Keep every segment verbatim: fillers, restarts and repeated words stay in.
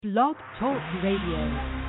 Blog Talk Radio.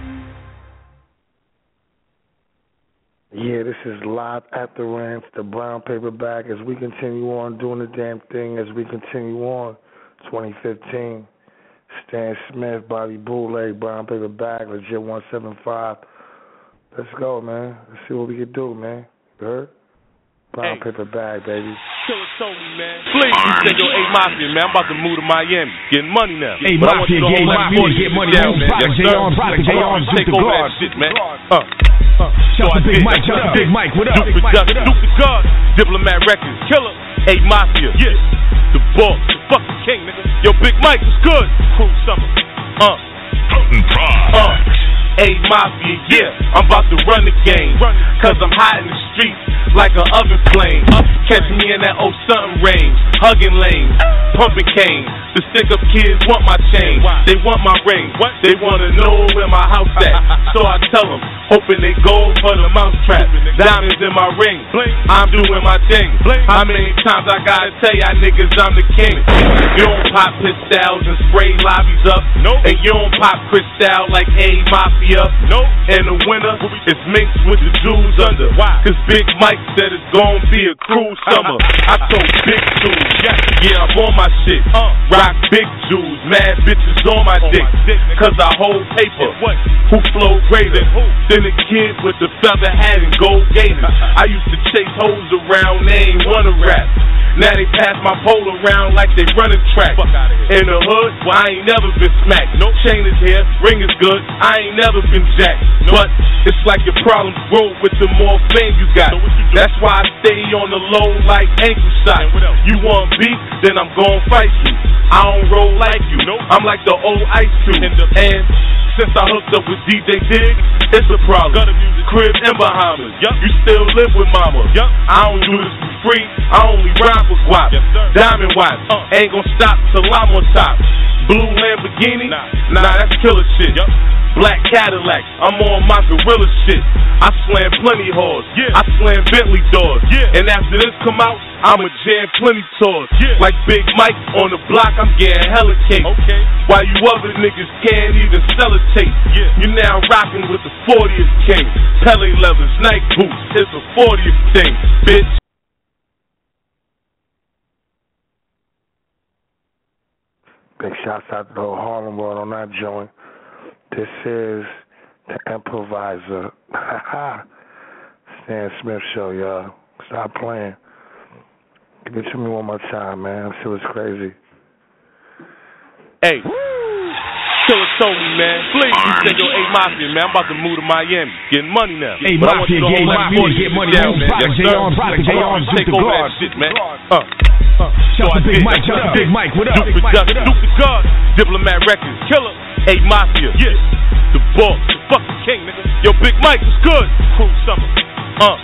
Yeah, this is live at the Ranch, the Brown Paperback, as we continue on doing the damn thing, as we continue on. twenty fifteen, Stan Smith, Bobby Bootleg, Brown Paperback, Legit one seventy-five. Let's go, man. Let's see what we can do, man. You heard? Brown hey. Paperback, baby. Killer told me, man. Please, you say yo, A Mafia, man. I'm about to move to Miami. Getting money now. A Mafia, A Mafia, get money. Down, man. Yes, J R, Product, J R, take over that shit, man. Uh. Uh, shout out to Big Mike, shout out to Big Mike, what up? Duke the God, Diplomat Records, Killer, A Mafia, yeah, the boss, the fucking king, nigga. Yo, Big Mike was good. Cool summer, uh, uh, A Mafia, yeah, I'm about to run the game, cause I'm hot in the streets like an oven flame. Catch me in that old something range, hugging lanes, pumping cane. The stick up kids want my chain, they want my ring, they wanna know where my house at. So I tell them, hoping they go for the mousetrap. Diamonds in my ring, I'm doing my thing. How many times I gotta tell y'all niggas I'm the king? You don't pop pistols and spray lobbies up, and you don't pop crystal like A Mafia. In the winter, it's mixed with the Jews under. Cause Big Mike said it's gon' be a cruel summer. I told Big Jews, yeah, I'm on my shit. Rock big Jews, mad bitches on my dick. Cause I hold paper, who flow greater than the kid with the feather hat and gold gators. I used to chase hoes around, they ain't wanna rap. Now they pass my pole around like they running track. In the hood, well, I ain't never been smacked. No chain is here, ring is good, I ain't never been jacked. But it's like your problems grow with the more fame you got. That's why I stay on the low like ankle shot. You want beef, then I'm gon' fight you. I don't roll like you, I'm like the old Ice Cube. And since I hooked up with D J Dig, it's a problem. Crib in Bahamas, you still live with mama. I don't do this for free, I only rhyme for guap. Diamond watch, ain't gon' stop till I'm on top. Blue Lamborghini, nah, that's killer shit. Black Cadillac, I'm on my gorilla shit. I slam plenty whores, I slam Bentley doors. And after this come out, I'ma jam plenty tours. Like Big Mike on the block, I'm getting hella cake. While you other niggas can't even sell a tape. You now rockin' with the fortieth king. Pele leathers, Nike boots, it's a fortieth thing, bitch. Big shouts out to the whole Harlem world on that joint. This is the Improviser. Stan Smith Show, y'all. Stop playing. Give it to me one more time, man. This was crazy. Hey. Killer told me, man. Please, you say yo, A Mafia, man. I'm about to move to Miami. Getting money now. A Mafia, A Mafia, get money. Down, man. Product, J R, Product, J R, take over that shit, man. Uh. Uh, shout out to Big Mike, shout out to Big Mike, what up? Duke the God, Diplomat Records, Killer, A Mafia, yeah, the boss, the fucking king, nigga. Yo, Big Mike was good. Cool summer, uh,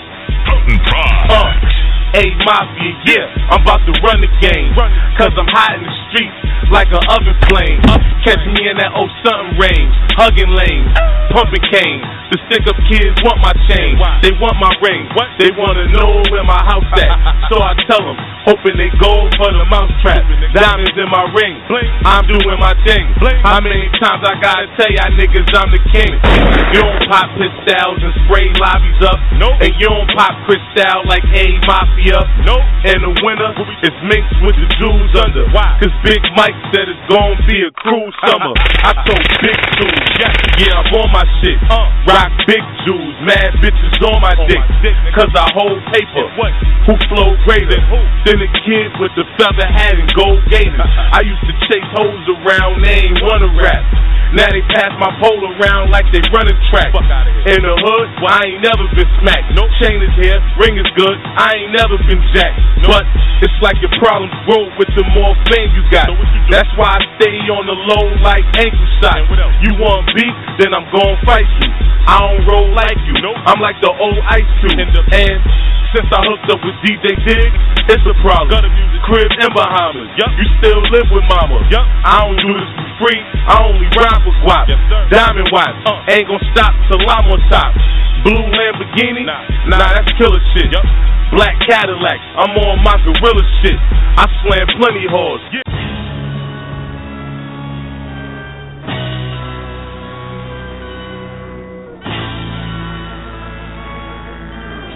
uh, A Mafia, yeah, I'm about to run the game, cause I'm hot in the streets like an oven flame. Catch me in that old something range, hugging lanes, pumping cane. The stick up kids want my chain, they want my ring, they wanna know where my house at. So I tell them, hoping they go for the mousetrap. Diamonds in my ring, I'm doing my thing. How many times I gotta tell y'all niggas I'm the king? You don't pop pistols and spray lobbies up, and you don't pop crystal like A Mafia. In the winter, it's mixed with the Jews under. Cause Big Mike said it's gon' be a cruel summer. I told Big Jews, yeah, I'm on my shit. Rock big Jews, mad bitches on my dick. Cause I hold paper, who flow greater than the kid with the feather hat and gold gators. I used to chase hoes around, they ain't wanna rap. Now they pass my pole around like they running track. In the hood, well, I ain't never been smacked. No chain is here, ring is good, I ain't never been jacked. But it's like your problems grow with the more fame you got. That's why I stay on the low like ankle shot. You want beef, then I'm gon' fight you. I don't roll like you, I'm like the old Ice Cube. And since I hooked up with D J Dig, it's a problem. Crib in Bahamas, you still live with mama. I don't do this for free, I only rhyme for guap. Diamond watch, ain't gon' stop till I'm on top. Blue Lamborghini, nah, that's killer shit. Black Cadillac, I'm on my gorilla shit. I slam plenty whores.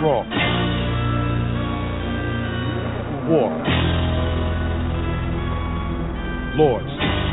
Raw. War. Lords.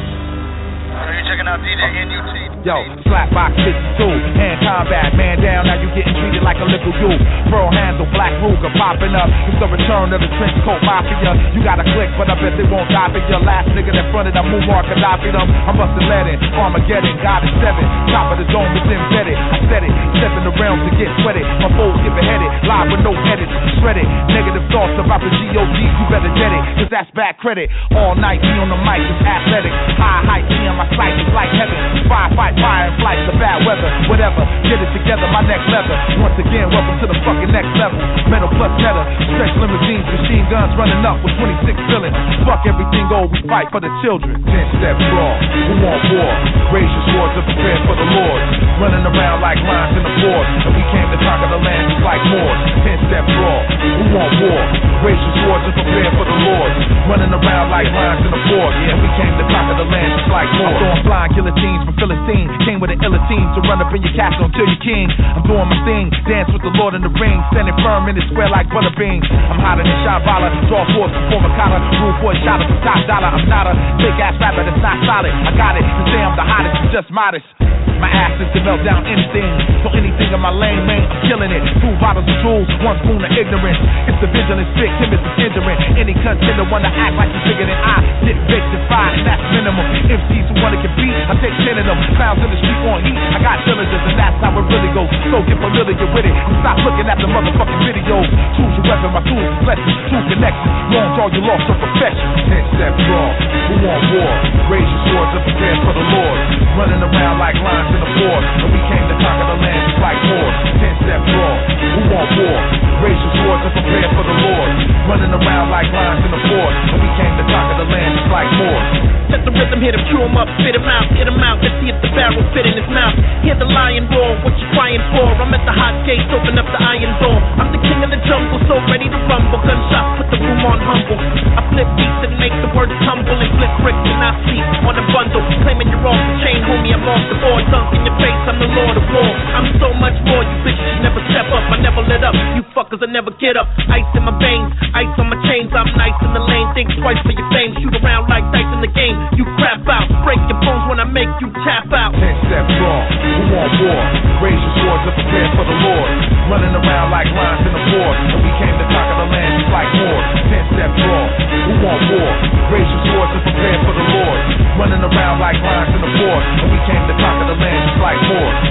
Are you checking out D J N U T? Yo, Slapbox fifty-two, hand combat, man down, now you getting treated like a little you. Pearl handle, black Ruger popping up. It's the return of the trench coat mafia. You got a click, but I bet they won't die for your last nigga that fronted a Muammar Gaddafi them. I must have let it, Armageddon, God is seven. Top of the dome is embedded. I said it, stepping the realm to get sweated. My foes get beheaded, live with no edits, shredded. Negative thoughts about the G O D, you better get it, cause that's bad credit. All night, me on the mic is athletic. High height, me on my sight is like heaven. Fire, fight, fire, and flight, the bad weather. Whatever, get it together, my neck leather. Once again, welcome to the fucking next level. Metal plus metal, stretch limousines, machine guns running up with twenty-six villains. Fuck everything old, we fight for the children. Ten steps raw, who want war? Raise your swords and prepare for the Lord. Running around like lions in the forest, and we came to conquer the land just like Moors. Ten steps raw, who want war? Raise your swords and prepare for the Lord. Running around like lions in the forest, and we came to conquer the land just like Moors. I'm throwing blind guillotines from Philistine, came with an illa team to run up in your castle until you're king. I'm doing my thing, dance with the Lord in the ring, standing firm in the square like butterbean. I'm hotter than Shambhala, draw force before Makata, rule boy shot up for top dollar. I'm not a big ass rapper that's not solid. I got it to say I'm the hottest, I'm just modest. My ass is to melt down anything, so anything in my lane, man, I'm killing it. Two bottles of jewels, one spoon of ignorance. It's the vigilance, big Tim is the ignorant. Any contender wanna act like he's bigger than I. Get baked and fried, and that's minimum. M Cs who wanna compete, I take ten of them. Clowns in the street on heat, I got cylinders, and that's how it really goes. So get familiar with it, and stop looking at the motherfucking videos. Choose your weapon, my tools is blessings, two connections. Long draw you lost to perfection. Ten steps wrong, who want war? Raise your swords and prepare for the Lord. Running around like lions in the forest, and we came to conquer the land just like Moors. Ten steps wrong, who want war? Raise your swords and prepare for the Lord. Running around like lions in the forest, and we came to conquer the land just like Moors. Let the rhythm hit him, chew him up, spit him out, get him out. Let's see if the barrel fit in his mouth. Hear the lion roar, what you crying for? I'm at the hot gates, open up the iron door. I'm the king of the jungle, so ready to rumble. Gunshots, put the room on humble. I flip beats and make the words tumble, and flip bricks and I sleep on a bundle. Claiming you're off the chain, homie, I'm off the board. Dunk in your face, I'm the Lord of War. I'm so much more, you bitches never step up. I never let up, you fuckers I never get up. Ice in my veins, ice on my chains. I'm nice in the lane, think twice for your fame. Shoot around like dice in the game, you crap out. Break your bones when I make you tap out. Ten steps wrong, who want war? Raise your swords and prepare for the Lord. Running around like lions in the forest, and we came to conquer the land just like Moors. Ten steps wrong, who want war? Raise your swords and prepare for the Lord. Running around like lions in the forest, and we came to conquer the land just like Moors.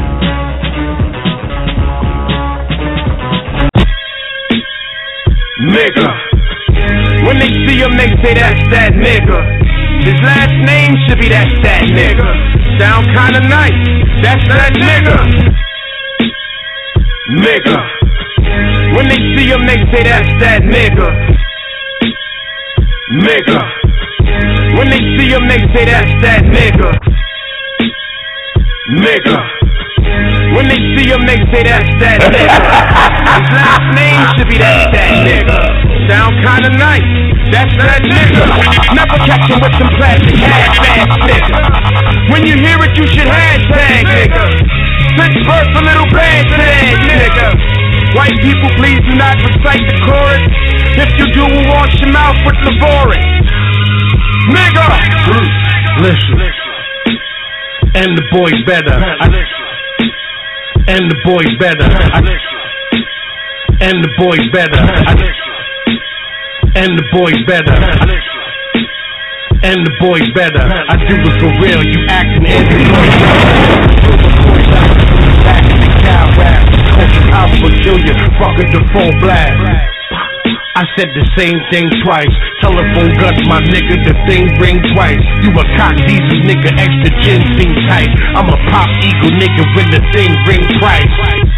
Nigga. When they see him, they say that's that nigga. His last name should be that's that nigga. Sound kinda nice, that's that nigga. Nigga. When they see him, they say that's that nigga. Nigga. When they see him, they say that's that nigga. Nigga. When they see him, they say that's that nigga. His last name should be that's that nigga. Sound kinda nice, that's that nigga. Never catch him with some plastic half-ass nigga. When you hear it, you should hashtag nigga. Pittsburgh for little bad tag nigga. White people, please do not recite the chorus. If you do, we'll wash your mouth with Lavoris. Nigga! Listen. And the boys better. I, and the boys better. I, and the boys better. I, and the boys better. I, and the boys better. I do it for real, you acting and the boys back in the cow rap. Culture Alpha Junior, fucking the full blast. I said the same thing twice. Telephone guts, my nigga, the thing ring twice. You a cock diesel nigga, extra ginseng tight. I'm a pop eagle nigga when the thing ring twice.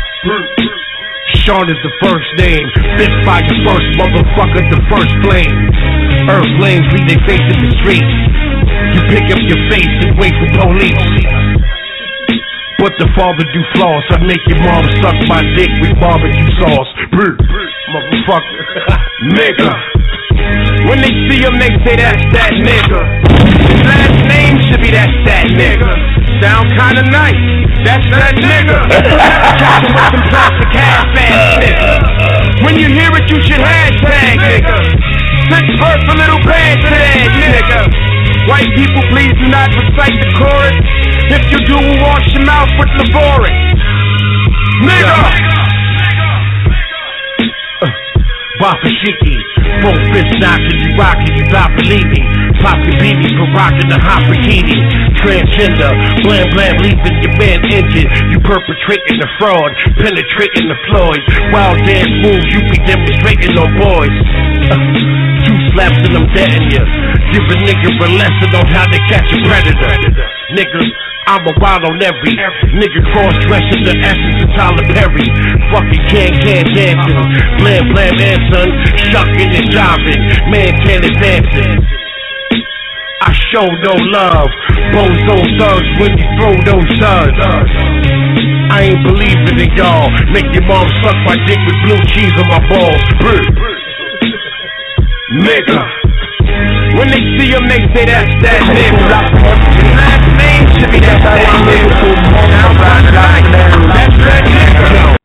Sean is the first name. Bit by the first motherfucker, the first flame. Earth lanes leave their face in the streets. You pick up your face and wait for police. But the father do floss. I make your mom suck my dick with barbecue sauce. Brr, motherfucker. Nigga. When they see him, they say that's that nigga. His last name should be that's that nigga. Sound kinda kinda nice. That's that nigga. Catch him with some plastic half-ass nigga. When you hear it, you should hashtag nigga. Six verse for little band tag nigga. White people, please do not recite the chorus. If you do, we'll wash your mouth with Laboric. Nigga! Uh, Bafashiki, both fists knocking, you rockin', you not believe me. Poppy baby for rockin' the hot bikini. Transgender, blam blam, leaving your man injured. You perpetrating the fraud, penetrating the Floyd. Wild dance moves, you be demonstrating on boys. Uh, two slaps and I'm dead in ya. Give a nigga a lesson on how to catch a predator. Nigga, I'm a wild on every nigga cross-dressing the essence of Tyler Perry. Fucking can-can dancing, blam blam and son, shucking and jiving, man can advancing. I show no love, bozo thugs when you throw those suds. I ain't believing in y'all, make your mom suck my dick with blue cheese on my balls. Nigga, when they see him, they say that's that nigga. His last name should be that that nigga. That's that nigga.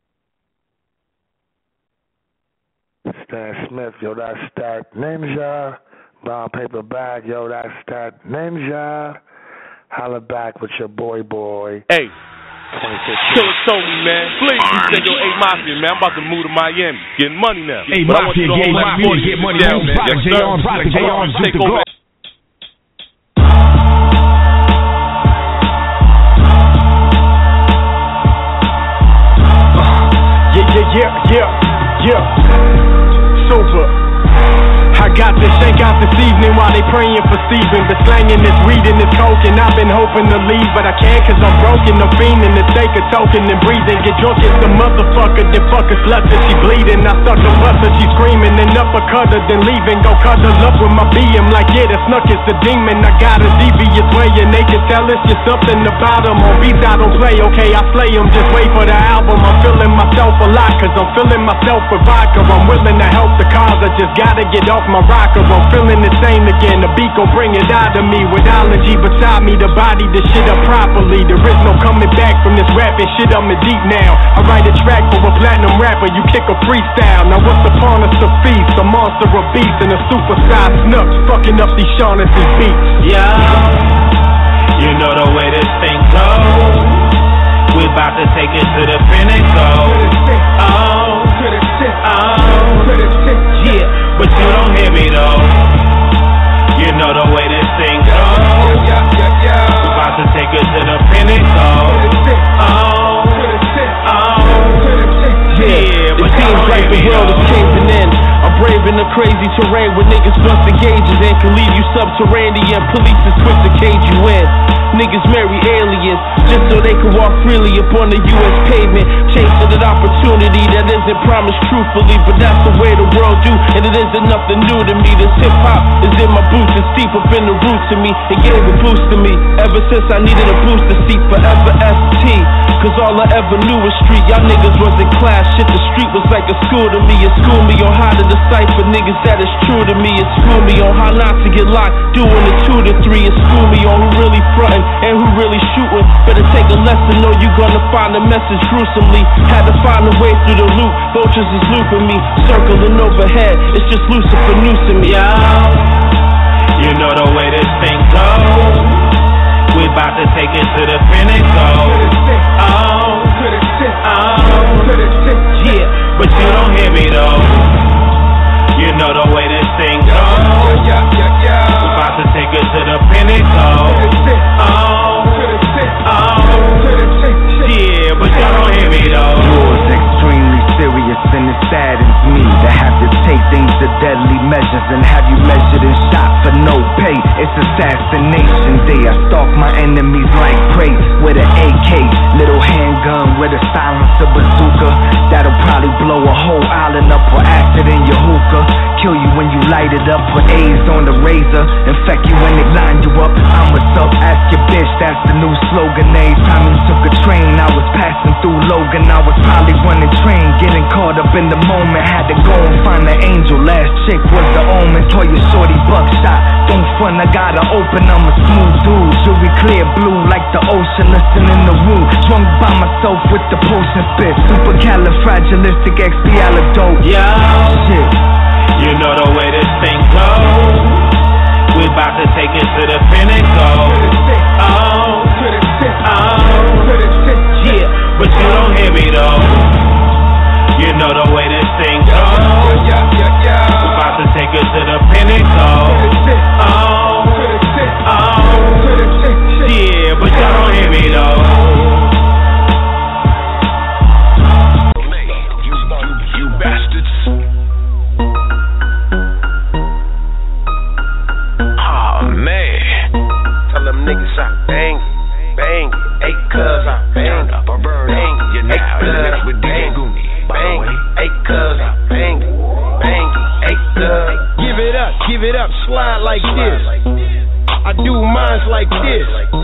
Stan Smith, yo, that's that ninja. Brown paper bag, yo, that's that ninja. Holla back with your boy, boy. Hey. Killer told me, man. Please, you say, yo, A Mafia, man. I'm about to move to Miami. Getting money now. A Mafia, A Mafia, get money. Down, man. Product, J R, product, J R, take over. Yeah, yeah, yeah, yeah, yeah. Super. I got this shank out this evening while they praying for Steven. Been slanging this weed and this coke and I've been hoping to leave, but I can't cause I'm broken. No fiending to take a token and breathing. Get drunk as the motherfucker, then fuck a slut till she bleeding. I suck the bust her, she screaming, then uppercut her, then leaving. Go cuddle up with my B M like, yeah, the snuck is the demon. I got a devious way and they can tell it's just something about them. On beats I don't play, okay, I slay them, just wait for the album. I'm feeling myself a lot cause I'm feeling myself with vodka. I'm willing to help the cause, I just gotta get off my rocker. I'm feeling the same again. The beat gon' bring it out of me. With allergy beside me, the body the shit up properly. There is no coming back from this rapping shit. I'm in deep now. I write a track for a platinum rapper. You kick a freestyle. Now what's the point of the feast? A monster of beast and a supersized snucks fucking up these Shaughnessy beats. Yeah, you know the way this thing goes. We about to take it to the pinnacle. Oh, oh, yeah. But you don't hear me though. You know the way this thing goes. We're about to take it to the pinnacle. Oh, oh, yeah. It seems like the world is caving in. I'm braving the crazy terrain where niggas bust the gauges and can leave you subterranean. Police is quick to cage you in. Niggas marry aliens just so they can walk freely upon the U S pavement, chasing an opportunity that isn't promised truthfully, but that's the way the world do, and it isn't nothing new to me. This hip hop is in my boots, it's deep up in the roots of me. It gave a boost to me ever since I needed a booster seat. Forever S T, cause all I ever knew was street. Y'all niggas wasn't class shit. The street was like a school to me. It schooled me on how to decipher niggas that is true to me. It schooled me on how not to get locked, doing the two to three. It schooled me on who really frontin' and who really shooting. Better take a lesson or you gonna find a message gruesomely. Had to find a way through the loop. Vultures is looping me, circling overhead. It's just Lucifer noosing me. Yeah, you know the way this thing goes. We about to take it to the pinnacle. Oh, oh, yeah. But you don't hear me though. You know the way this thing goes. We about to take it to the pinnacle. Oh, oh, yeah. But you don't hear me though. Yours extremely serious and it saddens me to have to take things to deadly measures and have you measured and shot for no pay. It's assassination day. I stalk my enemies like prey with an A K. Little hand gun with a silencer bazooka that'll probably blow a whole island up or acid in your hookah. Kill you when you light it up, put A's on the razor, infect you when they line you up. I'm what's up, ask your bitch, that's the new slogan. Every time you took a train, I was passing through Logan. I was probably running train, getting caught up in the moment. Had to go and find the angel, last chick was the omen. Toy your shorty buckshot, don't front, I gotta open, I'm a smooth dude. Jewelry clear blue like the ocean, listen in the room. Drunk by myself with the potion spit, supercalifragilisticexpialidocious. Yo, shit. You know the way this thing goes. We about to take it to the pinnacle. Oh, oh, yeah, but you don't hear me though. You know the way this thing goes. We about to take it to the pinnacle. Oh, oh, yeah, but you don't hear me though. Slide like this. I do mines like this.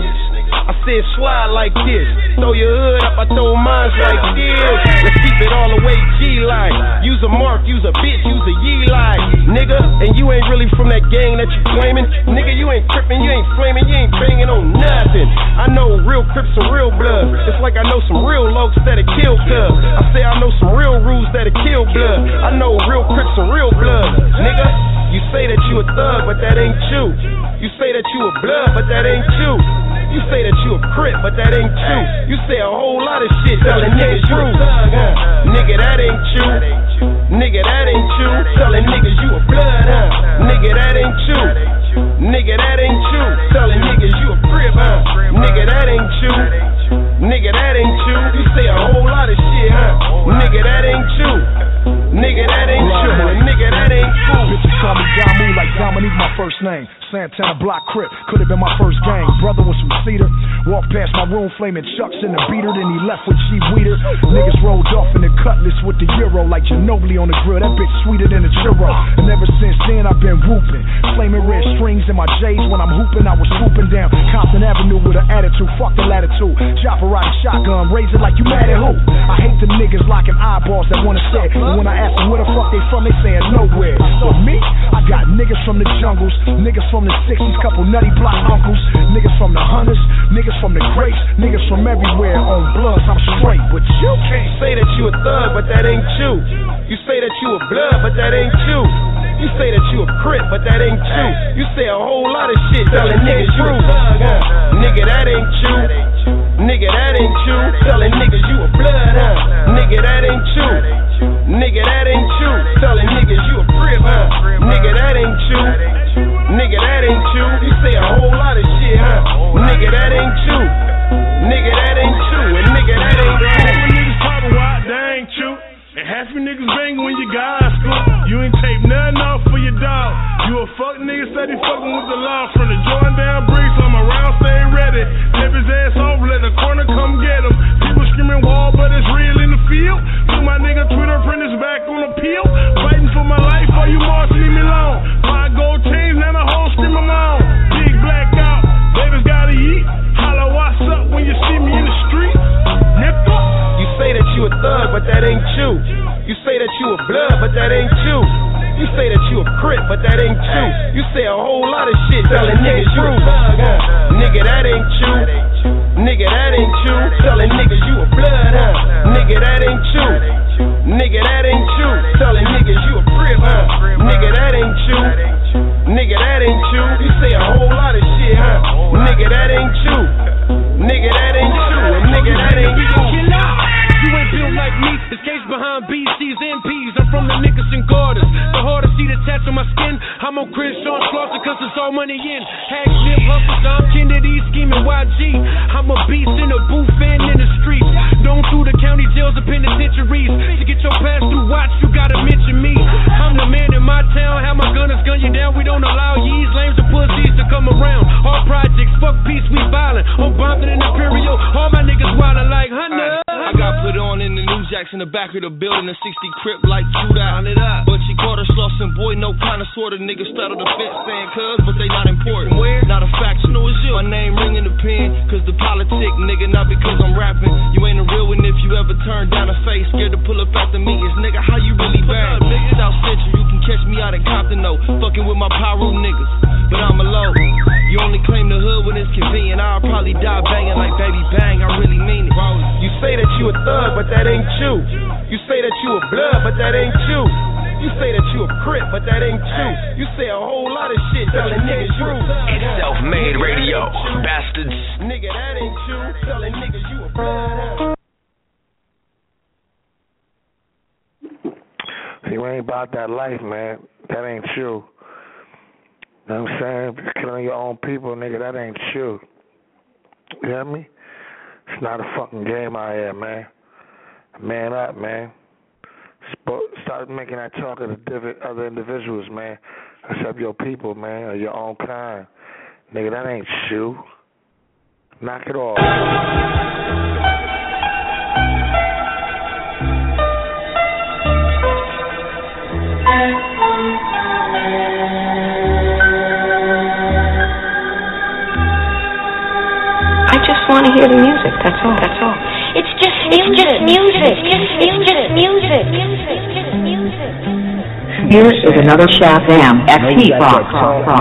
I said slide like this. Throw your hood up, I throw mines like this. Let's keep it all the way G-line. Use a mark, use a bitch, use a ye-line. Nigga, and you ain't really from that gang that you claiming. Nigga, you ain't tripping, you ain't flaming, you ain't banging on nothing. I know real Crips and real blood. It's like I know some real lokes that'll kill cuz. I say I know some real rules that'll kill blood. I know real Crips and real blood. Nigga, you say that you a thug, but that ain't you. You say that you a blood, but that ain't you. You say that you a Crip, but that ain't you. You say a whole lot of shit telling niggas you a thug, huh? Nigga, that ain't you. Nigga, that ain't you. Telling niggas you a blood, huh? Nigga, that ain't you. Nigga, that ain't you. Telling niggas you a Crip, huh? Nigga, that ain't you. Nigga, that ain't you. You say a whole lot of shit, huh? Nigga, that ain't you. Nigga, that ain't you. Nigga, that ain't cool. Bitches call me Damu like Dominique, my first name. Santana Block Crip, could have been my first gang. Brother was from Cedar, walked past my room flaming chucks in the beater, then he left with G Weeder. Niggas rolled off in the cutlass with the Euro like Ginobili on the grill. That bitch sweeter than a churro. And ever since then I've been whooping, flaming red strings in my J's. When I'm hooping, I was swooping down Compton Avenue with an attitude. Fuck the latitude, chopper riding shotgun, raise it like you mad at who? I hate the niggas locking eyeballs that wanna say. And when I ask them where the fuck they from, they saying nowhere. But me, I got niggas from the jungles, niggas from the sixties, couple nutty block uncles, niggas from the hunters, niggas from the grapes, niggas from everywhere on bloods. I'm straight, but you can't say that you a thug, but that ain't you. You say that you a blood, but that ain't you. You say that you a Crip, but that ain't you. You say a whole lot of shit telling niggas you a thug, huh? Nigga, that ain't you. Nigga, that ain't you. Telling niggas you a blood, huh? Nigga, that ain't you. Nigga, that ain't you. Telling niggas you a Crip, huh? Nigga, that ain't you. Nigga, that ain't you. You say a whole lot of shit, huh? Nigga, that ain't you. Nigga, that ain't you. And nigga, that ain't you. Half you niggas poppin' wide, that ain't you. And half you niggas bangin' when you got high school. You ain't tape nothing off for your dog. You a fuck nigga steady fuckin' with the law. From the Jordan down bricks, I'm around, stay ready. Tip his ass off, let the corner come get him. People screaming wall, but it's real in the field. Put my nigga Twitter printers back on appeal. Fighting for my life, or you march leave me alone. My gold chains, now the whole scream along. Big black out, babies gotta eat. Holla, what's up when you see me in the street? Nigga. You say that you a thug, but that ain't you. You say that you a blood, but that ain't you. You say that you a Crip, but that ain't you. You say a whole lot of shit telling niggas you a thug, huh? Nigga, that ain't you. Nigga, that ain't you. Telling niggas you a blood, huh? Nigga, that ain't you. Nigga, that ain't you. Telling niggas you a Crip, huh? Nigga, that ain't you. Nigga, that ain't you. You say a whole lot of shit, huh? Nigga, that ain't you. Nigga, that ain't you. And nigga, that ain't you. You ain't built like me, it's case behind B Cs, M Ps. I'm from the Nickerson Gardens. The hardest see the tats on my skin. I'm on Chris Sean Slaughter cause it's all money in. Hack snip hustles, I'm Kennedy scheming Y G. I'm a beast in the booth and in the streets. Known through the county jails and penitentiaries. To get your pass through watch, you gotta mention me. I'm the man in my town, have my gunners gun you down. We don't allow yees, lames, and pussies to come around. All projects, fuck peace, we violent. On Bompton and Imperial, all my niggas wildin' like Hunter. jacks in the back of the building, a sixty crip like shootout. But she caught her slossing, boy, no kind of sort of nigga straddled the fence saying cuz, but they not important. Where? Not a factional as you. My name ring in the pen, cause the politic, nigga, not because I'm rapping. You ain't a real one if you ever turn down a face, scared to pull up at the meetings, nigga, how you really bang? South Central, you can catch me out in Compton, though, fucking with my pyro niggas, but I'm alone. You only claim the hood when it's convenient, I'll probably die banging like Baby Bang, I really mean it. You say that you a thug, but that ain't you. You say that you a blood, but that ain't you. You say that you a crip, but that ain't you. You say a whole lot of shit telling niggas you a thug. It's self-made radio, bastards. Nigga, that ain't you. Telling niggas you a blood. You ain't about that life, man. That ain't you. You know what I'm saying? You're killing your own people, nigga, that ain't you. You hear me? It's not a fucking game out here, man. Man up, man. Start making that talk to the other individuals, man. Except your people, man, or your own kind. Nigga, that ain't you. Knock it off. I just want to hear the music, that's all, that's all. It's just music, it's just music, it's just music, music, just music. Here is another Shazam X T box. Uh,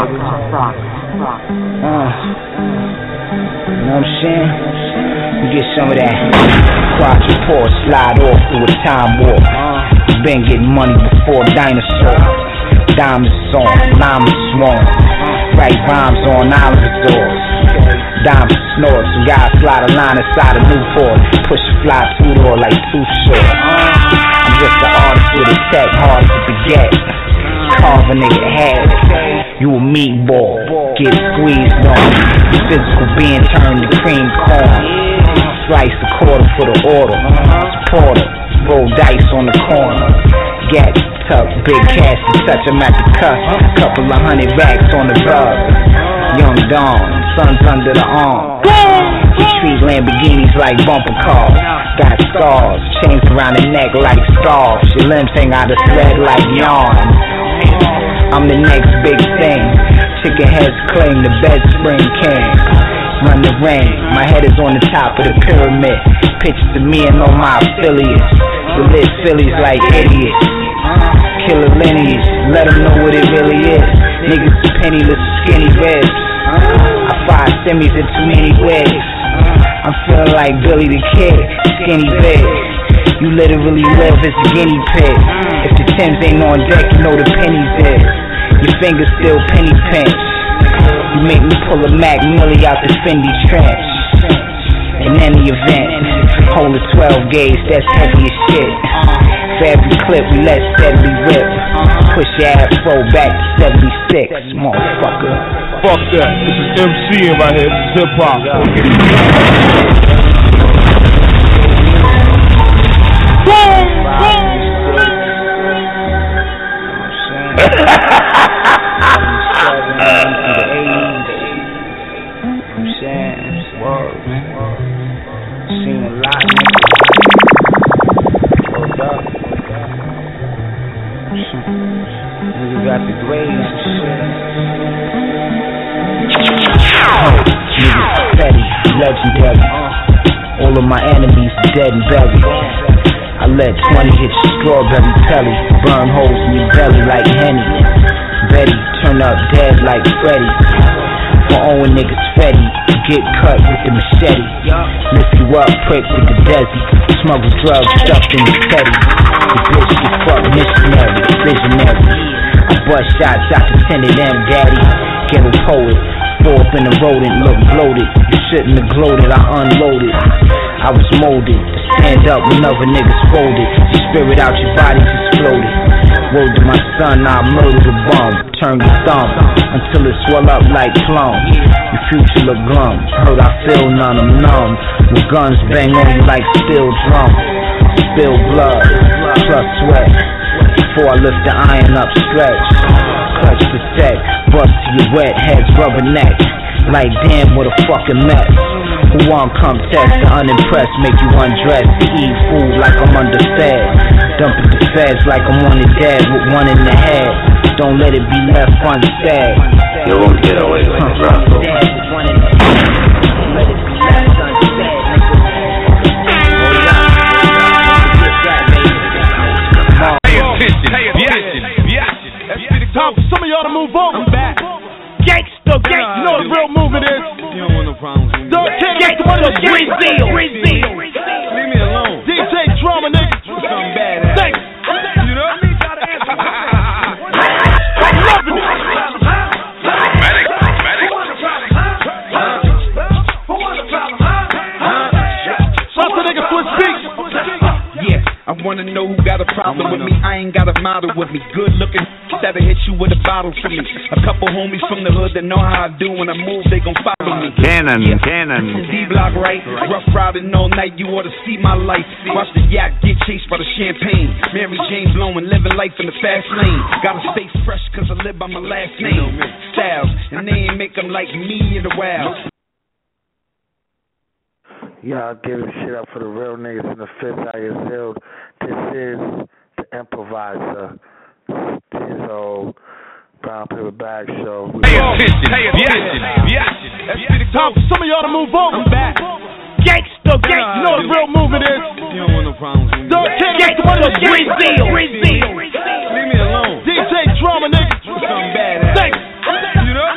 you know what I'm saying? You get some of that crotch report, slide off through a time warp. You been getting money before dinosaurs. Diamonds on, llamas swarm. Write rhymes on island resorts. Diamonds snort, some guys slide a line inside a Newport. Push a fly two-door like too short. I'm just an artist with a tech, hard to forget. Carve a nigga head. You a meatball, get squeezed on. Physical being turned to cream corn. Slice a quarter for the order. Supporter, roll dice on the corner. Get tuck, big cash to touch him at the cusp. Couple of hundred racks on the rug. Young Dawn, sun's under the arm. We treat Lamborghinis like bumper cars. Got scars, chains around the neck like scarves. Your limbs hang out of thread like yarn. I'm the next big thing. Chicken heads claim the bed spring king. Run the ring, my head is on the top of the pyramid. Pictures of me and all my affiliates. We live Phillies like idiots. Killer lineage, let them know what it really is. Niggas penniless, skinny ribs. I fire semis in too many wigs. I'm feeling like Billy the Kid, skinny big. You literally live as a guinea pig. If the Timbs ain't on deck, you know the pennies is. Your fingers still penny pinch. You make me pull a Mac Millie out the Fendi trench. In any event, hold a twelve gauge, that's heavy as shit. For every clip we let steadily rip. Push your afro back to seventy-six, motherfucker. Fuck that, this is MCing right here, this is hip hop. Seen a lot, nigga. Hold up. Nigga got the grades and shit. Nigga steady, legendary. All of my enemies dead and buried. I let twenty hit your strawberry pelly. Burn holes in your belly like Henny. Betty turn up dead like Freddy. For Owen niggas Fetty, get cut with the machete. Lift you up, prick with the desi. Smuggle drugs stuffed in the teddy. The bitch get fucked missionary, visionary. I bust shots out the tenant M, daddy. Ghetto poet, fall up in the rodent, look bloated. You shouldn't have gloated, I unloaded. I was molded to stand up when other niggas folded. Your spirit out your body just floated. Word to my son, I'll murder the bum. Turn your thumb until it swell up like plum. Your future look glum. Heard I feel none, I'm numb. With guns bang on you like steel drum. Spill blood, plus sweat. Before I lift the iron up, stretch. Clutch protect, bust to your wet heads, rubber neck. Like damn, what a fucking mess. Who won't come test the unimpressed, make you undressed, to eat food like I'm underfed, dumping the feds like I'm wanted dead with one in the head. Don't let it be left unsaid. You won't get away with it, Russell. Dead with one in the head. Don't let it be left unsaid, nigga. Hold up. Get that, baby. Pay attention, pay attention. Yeah. Time for some of y'all to move on. I'm back. Gangsta, gangsta. You know the real movement is. You don't want no problems with me. Don't care about the money. Green Seal. Green Seal. Leave me alone. D J Drama, nigga. Something bad happens. Thanks. You know? I'm loving it. Dramatic, dramatic. Shout to nigga Switch Beats. Yeah, I wanna know who got a problem with me. I ain't got a model with me. Good looking that'll hit you with a bottle for me. A couple homies from the hood that know how I do. When I move, they gon' follow me. Cannon, yeah. cannon. From D-Block, right? Rough riding all night, you ought to see my life. Watch the yacht get chased by the champagne. Mary Jane blowing, living life in the fast lane. Gotta stay fresh cause I live by my last name. Styles, and they ain't make them like me in the wild. Y'all give this shit up for the real niggas in the fifth I S L. This is the Improviser. This is old Brown Paper Bag Show. Pay attention, pay attention. Yeah. Time for some of y'all to move on. I'm back. Gangsta, gangsta. You know the real movement is. You don't want no problems with me. Don't care about the money. Green Seal. Green Seal. Leave me alone. D J Drama, nigga. Something bad happens. Thanks. You know?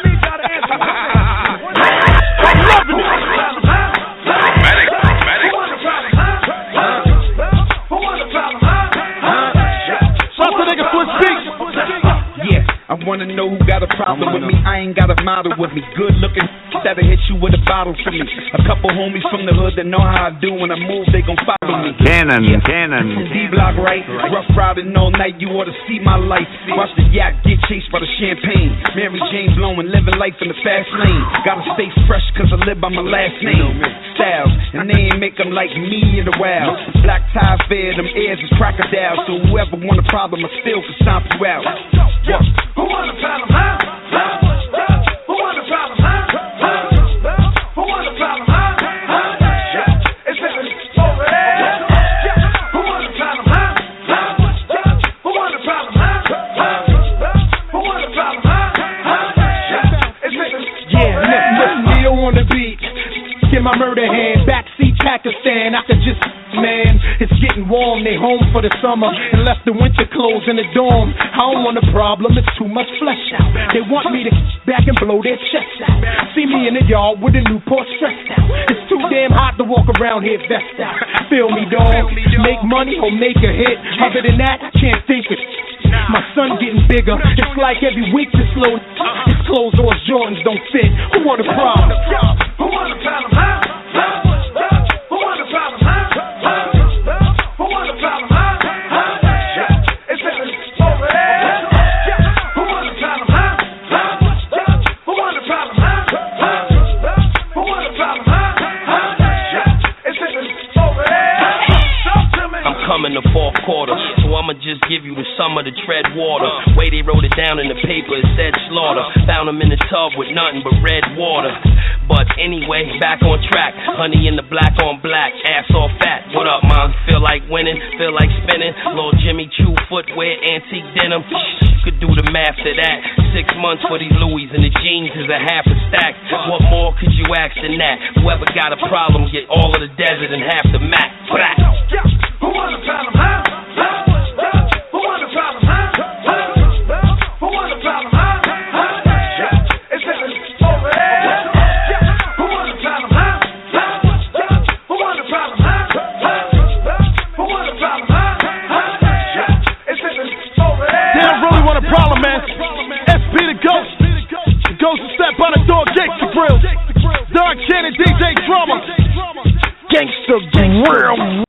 I'm loving it. Dramatic, dramatic. Shout to nigga Switch Beats. Yeah, I wanna know who got a problem with me. I ain't got a model with me. Good looking that'll hit you with a bottle for me. A couple homies from the hood that know how I do. When I move, they gon' follow me. Cannon, yeah. cannon. From D-Block, right? Rough riding all night, you ought to see my life. Watch the yacht get chased by the champagne. Mary Jane blowing, living life in the fast lane. Gotta stay fresh cause I live by my last name. Styles, and they ain't make them like me in the wild. Black tie fair, them ears is crocodiles. So whoever want a problem, I still can stomp you out. Yeah. Who want a problem, huh? Who want a problem, huh? Who want a problem, huh? It's over there. Who want a problem, huh? Who want a problem, huh? Who want a problem, huh? It's yeah, listen, listen, Leo on the beat. Get my murder hand, backseat Pakistan. I could just, man, it's getting warm. They home for the summer and left the winter clothes in the dorm. I don't want a problem, it's too much flesh out. They want me to back and blow their chests out. See me in the yard with a Newport stressed out. It's too damn hot to walk around here vest out. Feel me, dog? Make money or make a hit. Other than that, I can't think of it. My son getting bigger. It's like every week this slow. His clothes or his Jordans don't fit. Who want a problem? Who want a problem, huh? Who want a problem, huh? Who want a problem, huh? It's over there. Who want a problem, huh? Who want a problem, huh? Who want a problem, huh? It's over there. Talk to me. I'm coming the fourth quarter, so I'ma just give you the summer to tread water. Way they wrote it down in the paper, it said slaughter. Found them in the tub with nothing but red water. But anyway, back on track. Honey in the black on black, ass all fat. What up, man? Feel like winning, feel like spinning. Little Jimmy Choo footwear, antique denim. Could do the math to that. Six months for these Louis and the jeans is a half a stack. What more could you ask than that? Whoever got a problem, get all of the desert and half the map. Who want a problem, huh? Who want a problem, huh? Who want a problem, huh? It's over there. Who want a problem, huh? Who want a problem, huh? Who want a problem, huh? It's over there. They don't really want a problem, man. S P the Ghost. The Ghost will step on the door, Gangsta Grill. Dark Cannon, D J Drama. Gangsta Grill.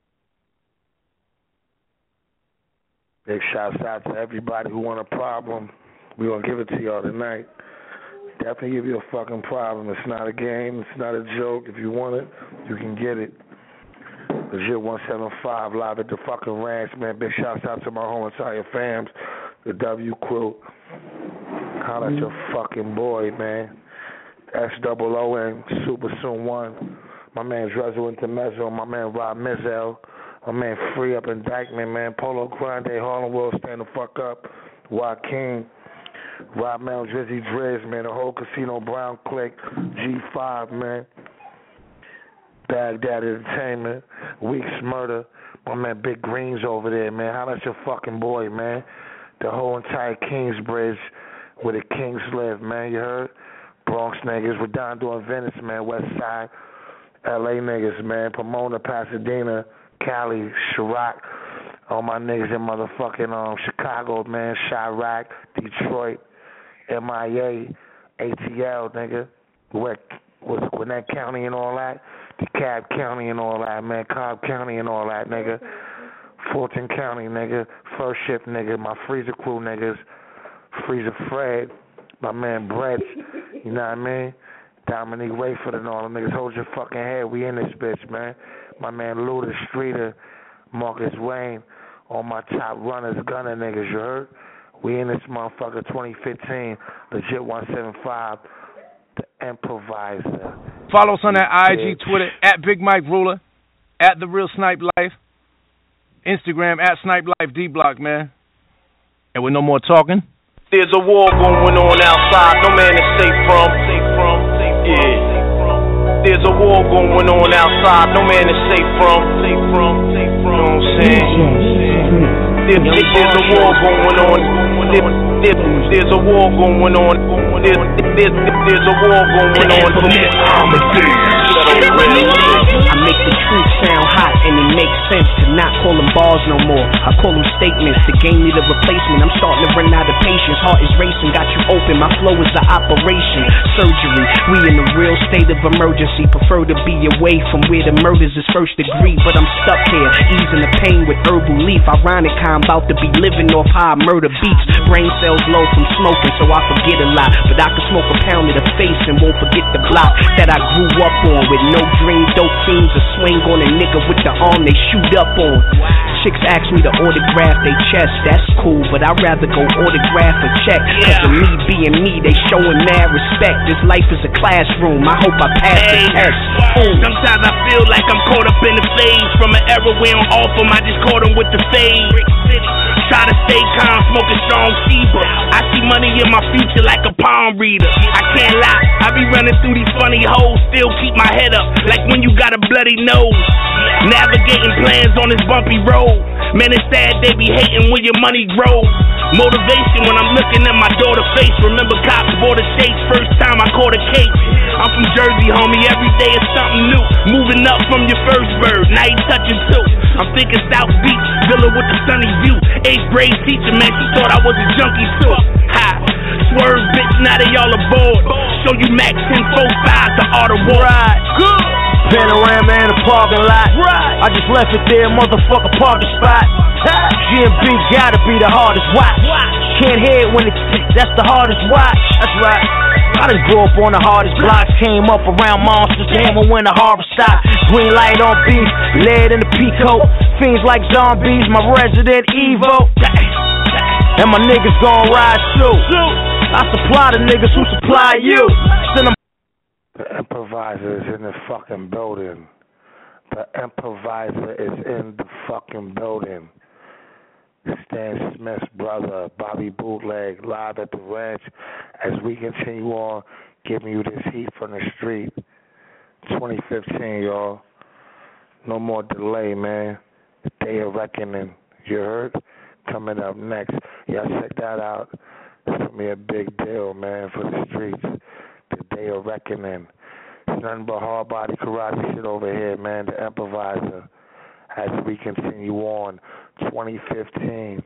Big shouts out to everybody who want a problem. We're going to give it to y'all tonight. Definitely give you a fucking problem. It's not a game. It's not a joke. If you want it, you can get it. Legit one seven five live at the fucking ranch, man. Big shouts out to my whole entire fams. The W Quilt. Holla at your fucking boy, man. S O O N, Super Soon One. My man Drezzel Intermezzo, my man Rob Mizell, my man Free Up in Dykeman, man, Polo Grande, Harlem World, stand the fuck up, Joaquin, Rob Mel, Drizzy Driz, man, the whole Casino Brown clique, G five, man, Baghdad Entertainment, Weeks Murder, my man Big Greens over there, man, how that's your fucking boy, man, the whole entire Kingsbridge where the Kings live, man, you heard? Bronx niggas, Redondo and Venice, man, West Side, L A niggas, man, Pomona, Pasadena, Cali, Chirac, all my niggas in motherfucking um, Chicago, man, Chirac, Detroit, M I A, A T L, nigga, where was Gwinnett County and all that, DeKalb County and all that, man, Cobb County and all that, nigga, Fulton County, nigga, First Shift, nigga, my Freezer crew, niggas, Freezer Fred, my man Brett, you know what I mean? Dominique Rayford and all them niggas, hold your fucking head, we in this bitch, man. My man Luda Streeter, Marcus Wayne, all my top runners, gunner niggas, you heard? We in this motherfucker twenty fifteen, Legit one seventy-five, the Improviser. Follow us on that I G, Twitter, at Big Mike Ruler, at The Real Snipe Life, Instagram, at Snipe Life D Block, man. And with no more talking. There's a war going on outside, no man is safe from. Safe from, safe from. Yeah. There's a war going on outside, no man is safe from. Safe from, safe from. You know what I'm saying? There, there, there's a war going on. There, there, there's a war going on. There, there, there's a war going on. I make the truth sound hot, and it makes sense to not call them bars no more. I call them statements. The game need a replacement. I'm starting to run out of patience. Heart is racing, got you open. My flow is the operation. Surgery. We in a real state of emergency. Prefer to be away from where the murders is first degree, but I'm stuck here, easing the pain with herbal leaf. Ironic how I'm about to be living off how I murder beats. Brain cells low from smoking, so I forget a lot. But I can smoke a pound of the face and won't forget the block that I grew up on. With no dream, dope fiends, a swing on a nigga with the arm they shoot up on. Chicks ask me to autograph they chest, that's cool, but I'd rather go autograph a check. Cause of me being me, they showing mad respect. This life is a classroom, I hope I pass the test. Ooh. Sometimes I feel like I'm caught up in the phase. From an era where on off them, I just caught them with the fade. Try to stay calm, smoking strong fever. I see money in my future like a palm reader. I can't lie, I be running through these funny hoes, still keep my head up, like when you got a bloody nose. Navigating plans on this bumpy road. Man, it's sad they be hating when your money grows. Motivation when I'm looking at my daughter's face. Remember cops bought a chase first time I caught a case. I'm from Jersey, homie, every day is something new. Moving up from your first bird, now you touching two. I'm thinking South Beach, villa with the sunny view. Eighth grade teacher, man, she thought I was a junkie too. Ha, swerve, bitch, now they all aboard. Show you Max ten forty-five, the art of war. Right. Good. Panorama in the parking lot. Right. I just left it there, motherfucker, parking spot. G M B gotta be the hardest watch. Can't hear it when it ticks, that's the hardest watch. That's right. I done grew up on the hardest blocks, came up around monsters, hammer when the harvest stopped. Green light on beef, lead in the peacoat. Fiends like zombies, my resident Evo. And my niggas gon' rise too. I supply the niggas who supply you. Send them. The Improviser is in the fucking building. The Improviser is in the fucking building. Stan Smith's brother, Bobby Bootleg, live at the ranch as we continue on giving you this heat from the street. twenty fifteen, y'all. No more delay, man. The Day of Reckoning. You heard? Coming up next. Y'all check that out. It's going to be a big deal, man, for the streets. The Day of Reckoning. It's nothing but hard body karate shit over here, man. The Improviser. As we continue on, twenty fifteen,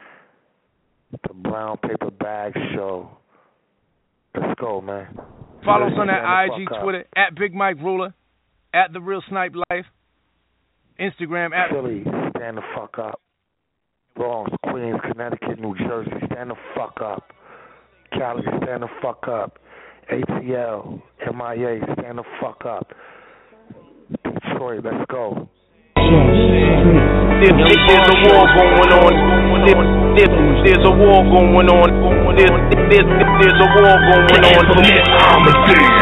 the Brown Paper Bag Show. Let's go, man. Follow us on that I G, Twitter, at Big Mike Ruler, at The Real Snipe Life, Instagram, at Philly, stand the fuck up. Bronx, Queens, Connecticut, New Jersey, stand the fuck up. Cali, stand the fuck up. A T L, M I A, stand the fuck up. Detroit, let's go. There's, there's a war going on. There, there, there's a war going on. There, there, there's a war going on.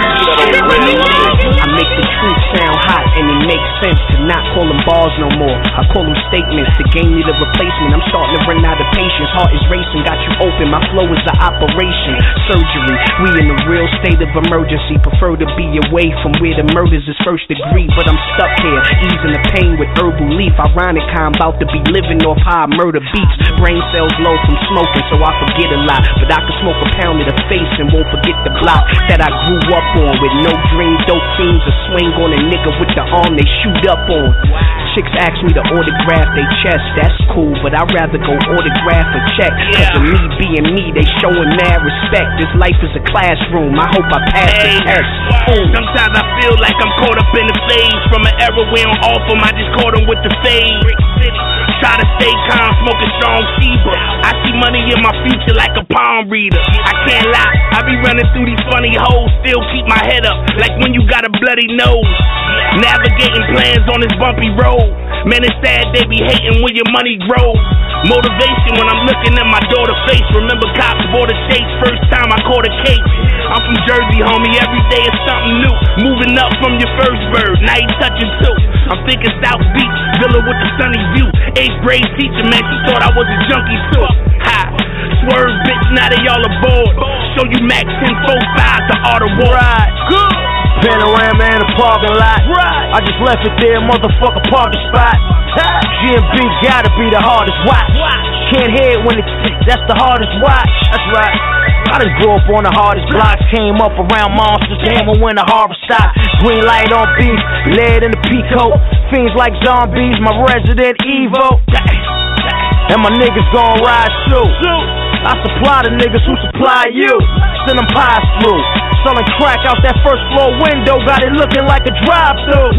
I make the truth sound hot, and it makes sense to not call them bars no more. I call them statements. The game need a replacement. I'm starting to run out of patience. Heart is racing, got you open. My flow is an operation. Surgery. We in a real state of emergency. Prefer to be away from where the murders is first degree, but I'm stuck here, easing the pain with herbal leaf. Ironic how I'm about to be living off how I murder beats. Brain cells low from smoking, so I forget a lot. But I can smoke a pound of the face and won't forget the block that I grew up on. With no dream, dope fiends, a swing on a nigga with the arm they shoot up on. Chicks ask me to autograph they chest, that's cool, but I'd rather go autograph a check. Cause of me being me, they showing mad respect. This life is a classroom, I hope I pass the test. Ooh. Sometimes I feel like I'm caught up in the phase. From an era we don't off them, I just caught them with the fade. Try to stay calm, smoking strong fever. I see money in my future like a palm reader. I can't lie, I be running through these funny holes, still keep my head up, like when you got a bloody nose. Navigating plans on this bumpy road. Man, it's sad they be hating when your money grows. Motivation when I'm looking at my daughter's face. Remember cops bought a chase first time I caught a case. I'm from Jersey, homie, every day is something new. Moving up from your first bird, now you touching two. I'm thinking South Beach, villa with the sunny view. Eighth grade teacher, man, she thought I was a junkie too. Ha, swerve, bitch, now they all aboard. Show you Max ten forty-five, the art of war. Right. Good. Panorama in the parking lot. Right. I just left it there, motherfucker, parking spot. G M B gotta be the hardest watch. Can't hear it when it's that's the hardest watch. That's right. I just grew up on the hardest blocks. Came up around monsters, hammer when the harbor stopped. Green light on beef, lead in the peacoat. Fiends like zombies, my resident Evo. And my niggas gon' ride too. I supply the niggas who supply you. Send them pies through. Selling crack out that first floor window. Got it looking like a drive-thru.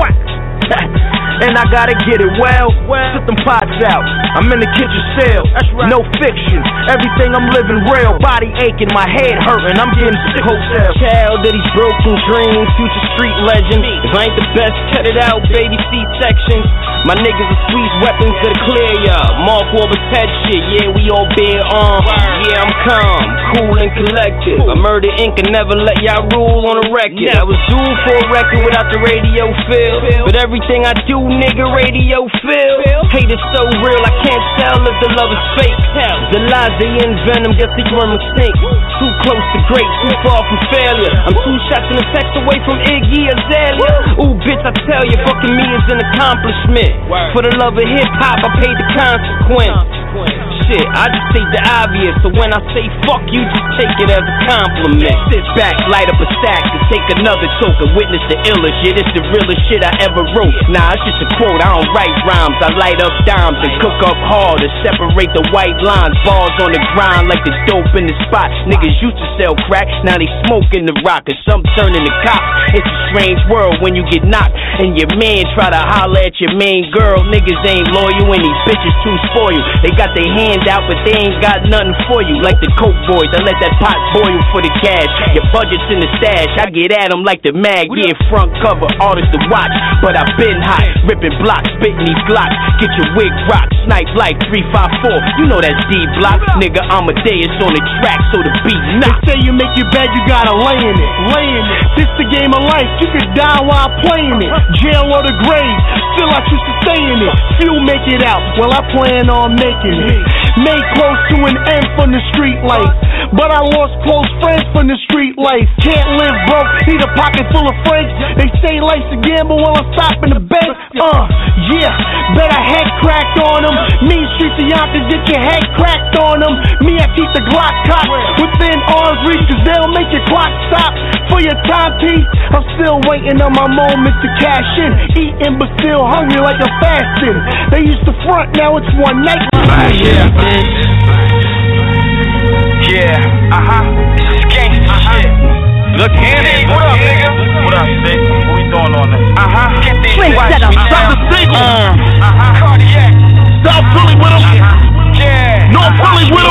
And I gotta get it well. Sit them pots out. I'm in the kitchen still. No fiction. Everything I'm living real. Body aching, my head hurting. I'm getting sick. Hotel. Child of these broken dreams. Future street legend. If I ain't the best, cut it out. Baby seat sections. My niggas are squeeze weapons that'll clear ya. Mark Wahlberg's head shit. Yeah, we all bear arms. Yeah, I'm calm, cool and collected. I murder ink and never let y'all rule on a record. I was due for a record without the radio feel. But everything I do, nigga, radio feel. Hate is so real, I can't tell if the love is fake. The lies they envenom, guess they run extinct. Too close to great, too far from failure. I'm two shots in a text away from Iggy Azalea. Ooh, bitch, I tell you, fucking me is an accomplishment. For the love of hip hop, I paid the consequence. Shit, I just take the obvious. So when I say fuck you, just take it as a compliment. Sit back, light up a stack, and take another toke and witness the illest shit. It's the realest shit I ever wrote. Nah, it's just a quote, I don't write rhymes. I light up dimes and cook up hard to separate the white lines. Bars on the grind like the dope in the spot. Niggas used to sell crack, now they smoking the rock. And some turn into cops. It's a strange world when you get knocked and your man try to holler at your main girl. Niggas ain't loyal and these bitches too spoiled. They got their hand out but they ain't got nothing for you. Like the coke boys, I let that pot boil for the cash. Your budget's in the stash, I get at them like the mag. Yeah, front cover, artist to watch. But I been hot, ripping blocks, spitting these glocks. Get your wig rock, snipe like three five four. You know that's D-block. Nigga, Amadeus on the track so the beat knock. They say you make your bed, you gotta lay in it. Lay in it. This the game of life, you could die while playing it. Jail or the grave, still I choose to stay in it. Few make it out, well I plan on making it. Made close to an end from the street life, but I lost close friends from the street life. Can't live broke, need a pocket full of francs. They say life's a gamble while I'm stopping the bank. Uh, yeah, bet I head cracked on them. Mean streets of Yonkers, get your head cracked on them. Me, I keep the Glock cocked within arm's reach, cause they'll make your clock stop. For your timepiece, I'm still waiting on my moment to cash in. Eating but still hungry like I'm fasting. They used to front, now it's one night. Uh, yeah, yeah, uh-huh. This is gangsta uh-huh. shit. Look here, nigga. What up, nigga? What up, Stick? What we doing on this? Uh-huh. Get these set up. Stop the single. Uh-huh. Cardiac. South Philly with him. Uh-huh. Yeah. North Philly with him.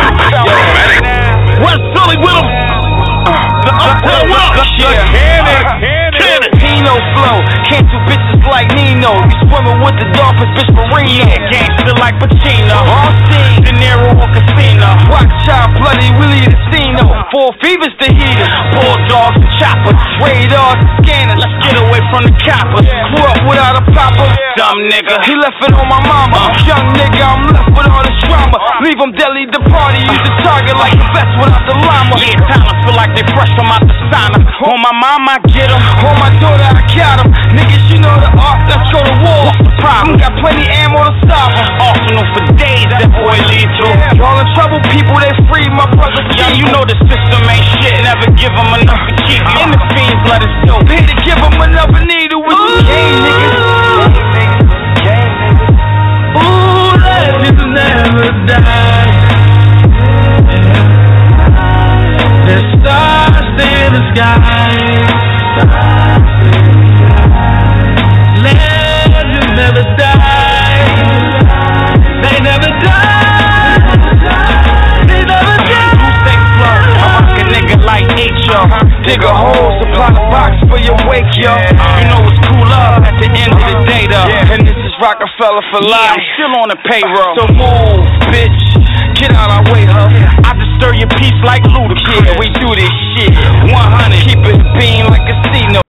West Philly with him. The Uptown with him. Cannon. Cannon. Pino flow. Can't do bitches like Nino. You swimming with the dolphins, bitch Marino. Yeah, gangster like Pacino. On scene, De Niro or Casino. Rock Child, Bloody Willie Casino. Four fevers to heaters. Bulldogs and choppers. Radars and scanners. Let's get away from the coppers. Grew up without a papa. Dumb nigga. He left it on my mama. Uh. Young nigga, I'm left with all this drama. Leave him deadly the party. Use the target like a vest without the llama. Yeah, talents feel like they fresh from out the sauna. On my mama, I get 'em. On my daughter, I got 'em. Niggas, you know the art. Let's go to war. What's the problem? Got plenty ammo to stop 'em. Arsenal for days, that boy lethal. Y'all in trouble, people, they free my brother. Young, you know the system ain't shit. Never give 'em enough to keep you. In the fiends, let us go. Here to give 'em another needle with the game, niggas. Ooh, legends never die. There's stars in the sky. Legends never die. They never die. They never die. I rock a nigga like H, yo. Dig a hole, supply the box for your wake, yo. You know it's cool up at the end of the day, though. And this is Rockefeller for Yeah, life. I'm still on the payroll. So move, bitch. Get out our way, huh? I disturb your peace like Ludacris. Yeah, we do this shit. one hundred. Keep it bean like a casino.